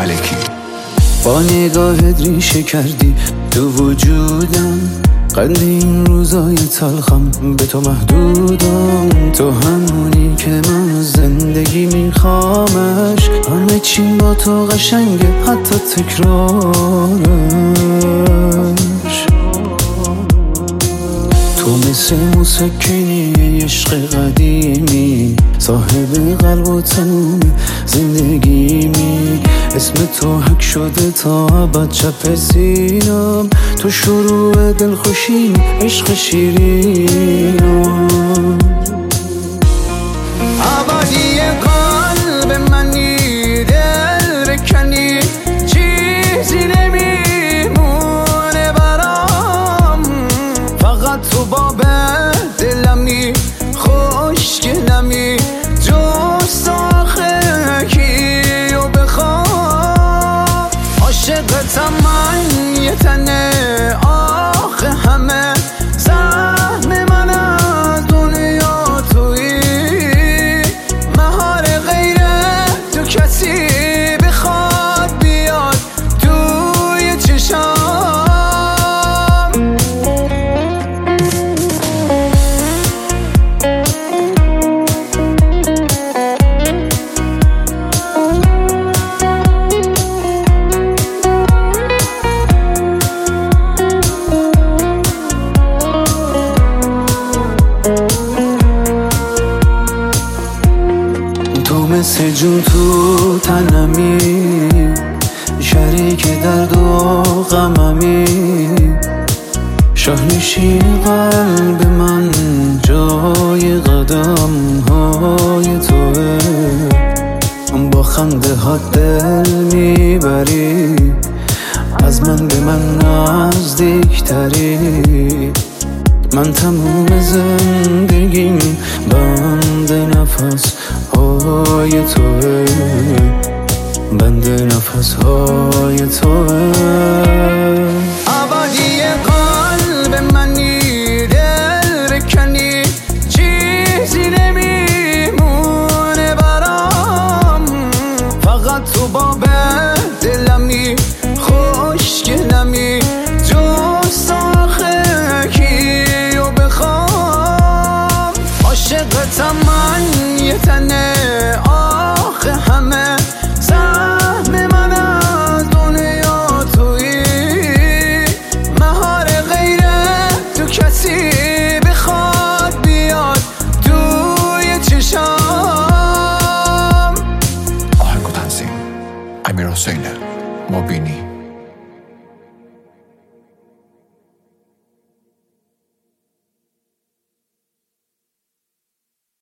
ملکی. با نگاهت ریشه کردی تو وجودم، قند این روزای تلخم به تو محدودم. تو همونی که من زندگی میخوامش، همه چی با تو قشنگه حتی تکرارش. تو مثل مسکنی عشق قدیمی، صاحب قلب و تموم زندگیمی. اسم تو حک شده تا ابد چپ سینم، تو شروع دلخوشی عشق شیرینم. آبادی قلب منی، دل بکنی چیزی نمیمونه برام، فقط تو باب دلمی خوشگلمی، جز آخه کیو بخوام. عاشقتم من یه تنه، آخه همه سهم من از دنیا تویی. مهار غیره تو کسی بخواد بیاد توی چشام. تو مثل جون تو تنمی، شریک درد و غممی. شاهنشین قلب من جای قدم های توه، با خنده ها دل میبری، از من به من نزدیکتری. من تموم زندگیم بند نفس های توه، بند نفس های توه. آبادی قلب منی، دل بکنی چیزی نمیمونه برام، فقط تو باب دلمی خوشگلمی، جز آخه کیو بخوام. عاشقتم من یه تنه، آخه همه سهم من از دنیا تویی. مهار غیره تو کسی بخواد بیاد توی چشام. آهنگ و تنظیم امیر حسین مبینی.